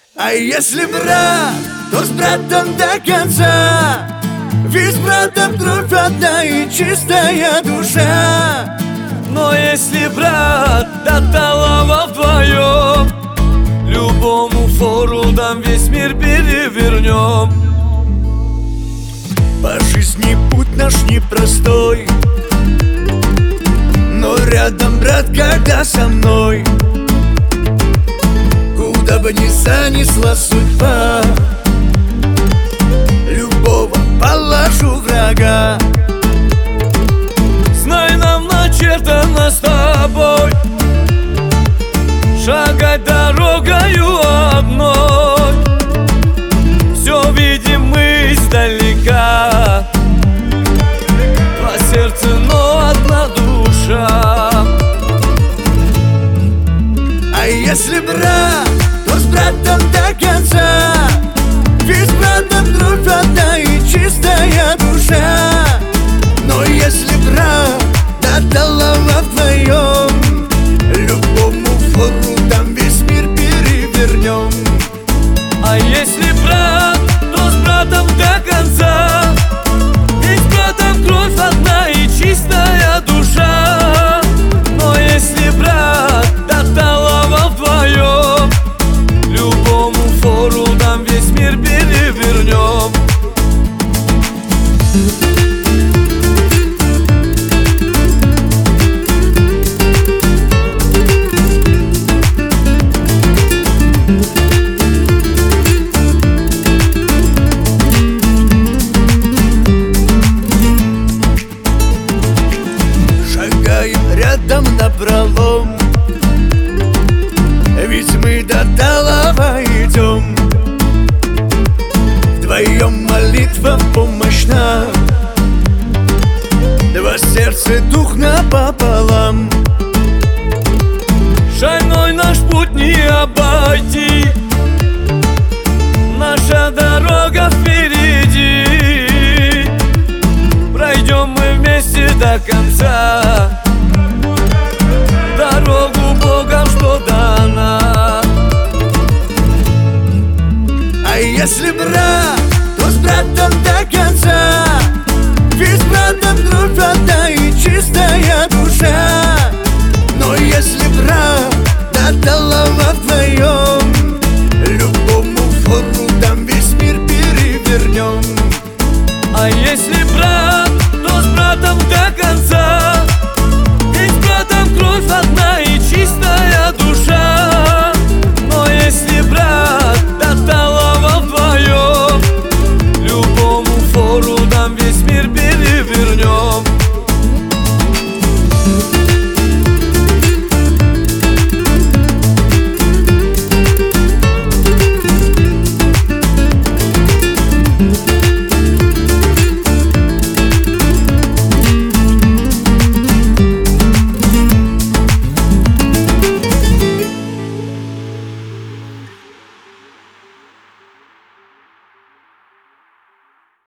А если брат, то с братом до конца. Ведь с братом кровь одна и чистая душа. Но если брат до талого вдвоем, любому фору дам, весь мир перевернем. По жизни путь наш непростой, но рядом брат, когда со мной. Куда бы ни занесла судьба, любого положу врага. Знай, нам начертано с тобой шагать дорогою одной. Все видим мы издалека, два сердца, но одна душа. А если брат, то с братом до конца. Ведь с братом кровь одна и чистая душа. Но если брат до талого вдвоем, любому фору дам, весь мир перевернем. А если брат, то с братом до конца. Ведь с братом кровь одна и чистая душа. Но если брат до талого вдвоем, любому фору дам, весь мир перевернем. Рядом напролом, ведь мы до талого идем. Вдвоем молитва помощь нам, два сердца, дух напополам. Шальной наш путь не обойти, наша дорога впереди. Пройдем мы вместе до конца.